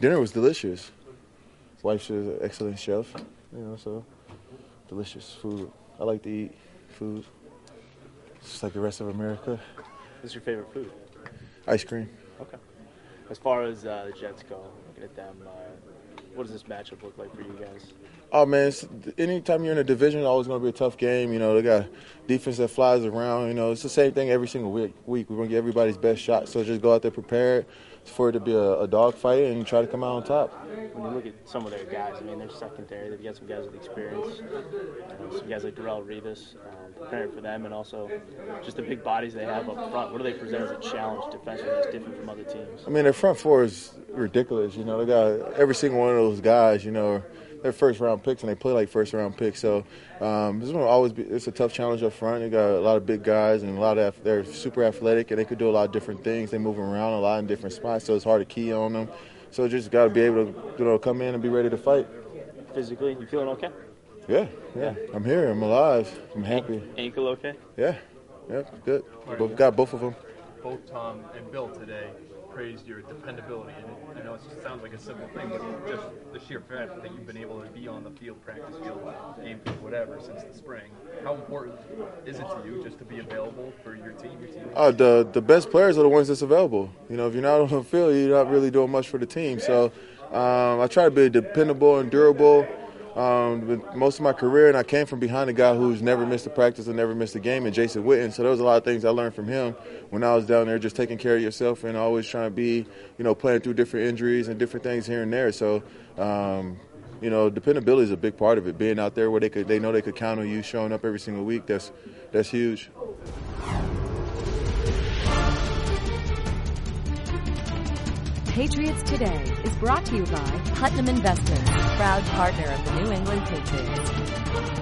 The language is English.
Dinner was delicious. Wife's an excellent chef, so delicious food. I like to eat food, just like the rest of America. What's your favorite food? Ice cream. Okay. As far as the Jets go, looking at them, what does this matchup look like for you guys? Oh, man, anytime you're in a division, it's always going to be a tough game. They got defense that flies around. It's the same thing every single week. We're going to get everybody's best shot. So just go out there prepared for it to be a dogfight and try to come out on top. When you look at some of their guys, they're secondary. They've got some guys with experience, some guys like Darrelle Revis, preparing for them, and also just the big bodies they have up front. What do they present as a challenge defensively that's different from other teams? Their front four is ridiculous. They got every single one of those guys, they're first-round picks, and they play like first-round picks. So this one will always be – it's a tough challenge up front. They got a lot of big guys, and they're super athletic, and they could do a lot of different things. They move around a lot in different spots, so it's hard to key on them. So just got to be able to come in and be ready to fight. Physically, you feeling okay? Yeah. I'm here. I'm alive. I'm happy. Ankle okay? Yeah, good. Got both of them. Both Tom and Bill today praised your dependability. And I know it sounds like a simple thing, but just the sheer fact that you've been able to be on the field, practice field, game field, whatever, since the spring. How important is it to you just to be available for your team, The best players are the ones that's available. If you're not on the field, you're not really doing much for the team. So I try to be dependable and durable. Most of my career, and I came from behind a guy who's never missed a practice and never missed a game, and Jason Witten. So there was a lot of things I learned from him when I was down there, just taking care of yourself and always trying to be, playing through different injuries and different things here and there. So, dependability is a big part of it. Being out there where they know they could count on you, showing up every single week, that's huge. Patriots Today is brought to you by Putnam Investments, proud partner of the New England Patriots.